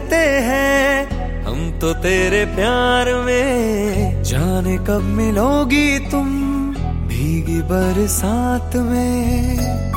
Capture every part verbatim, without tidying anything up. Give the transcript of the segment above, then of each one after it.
रहते हैं हम तो तेरे प्यार में। जाने कब मिलोगी तुम भीगी बरसात में।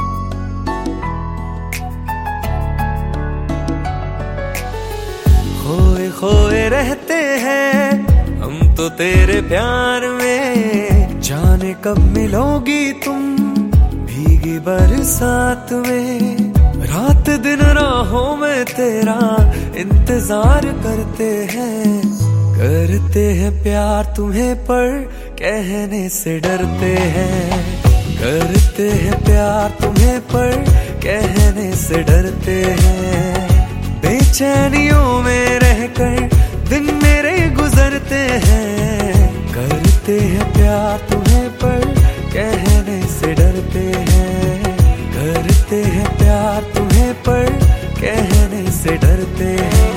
खोए खोए रहते हैं हम तो तेरे प्यार में। जाने कब मिलोगी तुम भीगी बरसात में। रात दिन राहों में तेरा इंतजार करते हैं। करते हैं प्यार तुम्हें पर कहने से डरते हैं। करते हैं प्यार तुम्हें पर कहने से डरते हैं। बेचैनियों में रहकर दिन मेरे गुजरते हैं। करते हैं प्यार तुम्हें पर कहने से डरते हैं। करते हैं प्यार तुम्हें पर कहने से डरते हैं।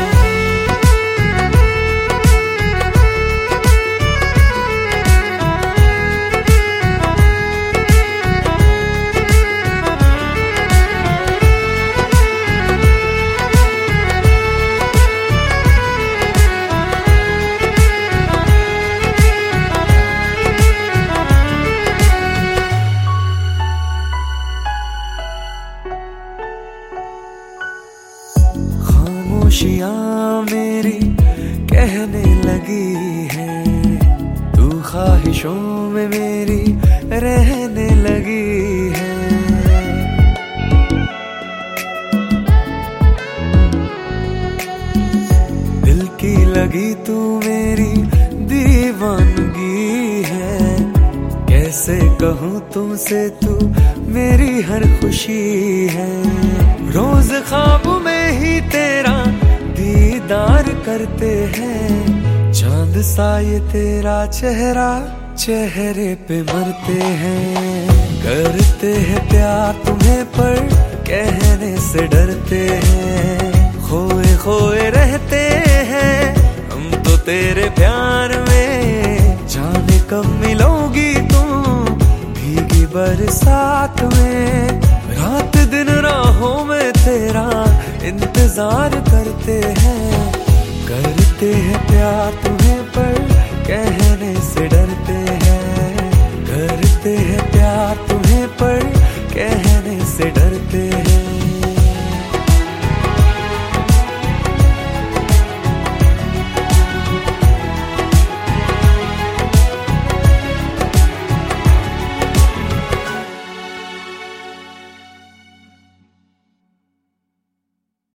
खामोशियाँ मेरी कहने लगी है। तू ख्वाहिशों में मेरी रहने लगी है। दिल की लगी तू मेरी दीवानगी है। कैसे कहूँ तुमसे तू मेरी हर खुशी है। रोज ख्वाब में ही तेरा दीदार करते हैं। चांद सा ये तेरा चेहरा चेहरे पे मरते हैं। करते हैं प्यार तुम्हें पर कहने से डरते हैं। खोए खोए रहते हैं हम तो तेरे प्यार में। जाने कब मिलोगी तुम भीगी बरसात में। रात दिन राहों में तेरा इंतजार करते हैं। करते हैं प्यार